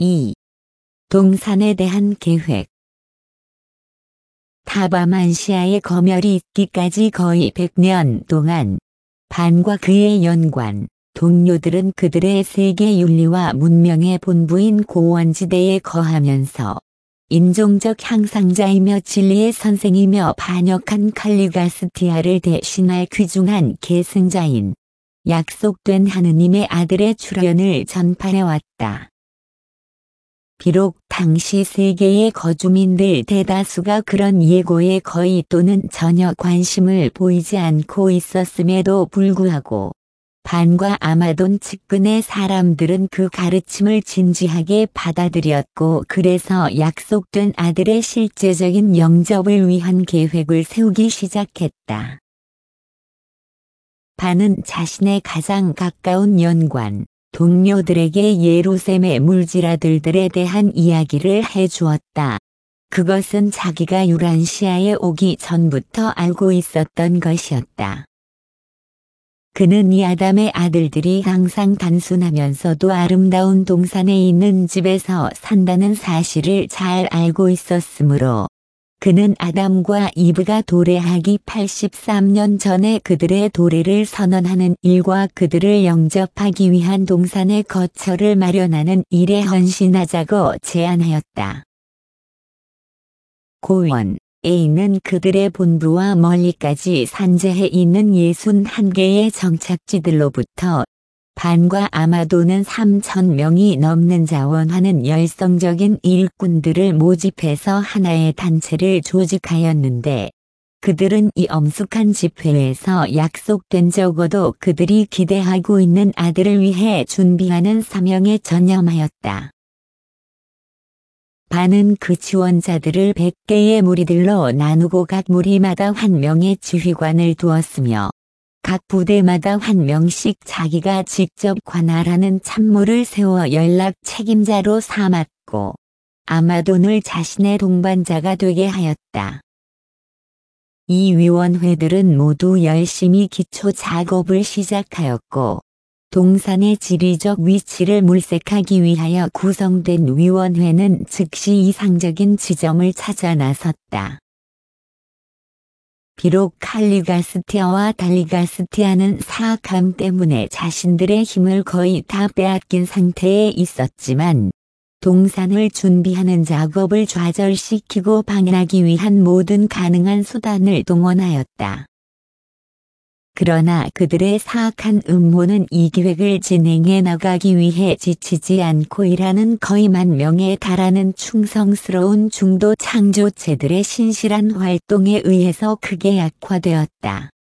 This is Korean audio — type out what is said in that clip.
2. 동산에 대한 계획. 타바만시아의 검열이 있기까지 거의 100년 동안 반과 그의 연관, 동료들은 그들의 세계 윤리와 문명의 본부인 고원지대에 거하면서 인종적 향상자이며 진리의 선생이며 반역한 칼리가스티아를 대신할 귀중한 계승자인 약속된 하느님의 아들의 출현을 전파해왔다. 비록 당시 세계의 거주민들 대다수가 그런 예고에 거의 또는 전혀 관심을 보이지 않고 있었음에도 불구하고 반과 아마돈 측근의 사람들은 그 가르침을 진지하게 받아들였고 그래서 약속된 아들의 실제적인 영접을 위한 계획을 세우기 시작했다. 반은 자신의 가장 가까운 연관, 동료들에게 예루셈의 물질아들들에 대한 이야기를 해주었다. 그것은 자기가 유란시아에 오기 전부터 알고 있었던 것이었다. 그는 이 아담의 아들들이 항상 단순하면서도 아름다운 동산에 있는 집에서 산다는 사실을 잘 알고 있었으므로 그는 아담과 이브가 도래하기 83년 전에 그들의 도래를 선언하는 일과 그들을 영접하기 위한 동산의 거처를 마련하는 일에 헌신하자고 제안하였다. 고원에 있는 그들의 본부와 멀리까지 산재해 있는 61개의 정착지들로부터 반과 아마도는 3,000명이 넘는 자원하는 열성적인 일꾼들을 모집해서 하나의 단체를 조직하였는데 그들은 이 엄숙한 집회에서 약속된 적어도 그들이 기대하고 있는 아들을 위해 준비하는 사명에 전념하였다. 반은 그 지원자들을 100개의 무리들로 나누고 각 무리마다 한 명의 지휘관을 두었으며 각 부대마다 한 명씩 자기가 직접 관할하는 참모를 세워 연락 책임자로 삼았고 아마돈을 자신의 동반자가 되게 하였다. 이 위원회들은 모두 열심히 기초 작업을 시작하였고 동산의 지리적 위치를 물색하기 위하여 구성된 위원회는 즉시 이상적인 지점을 찾아 나섰다. 비록 칼리가스티아와 달리가스티아는 사악함 때문에 자신들의 힘을 거의 다 빼앗긴 상태에 있었지만 동산을 준비하는 작업을 좌절시키고 방해하기 위한 모든 가능한 수단을 동원하였다. 그러나 그들의 사악한 음모는 이 계획을 진행해 나가기 위해 지치지 않고 일하는 거의 10,000명에 달하는 충성스러운 중도 창조체들의 신실한 활동에 의해서 크게 약화되었다.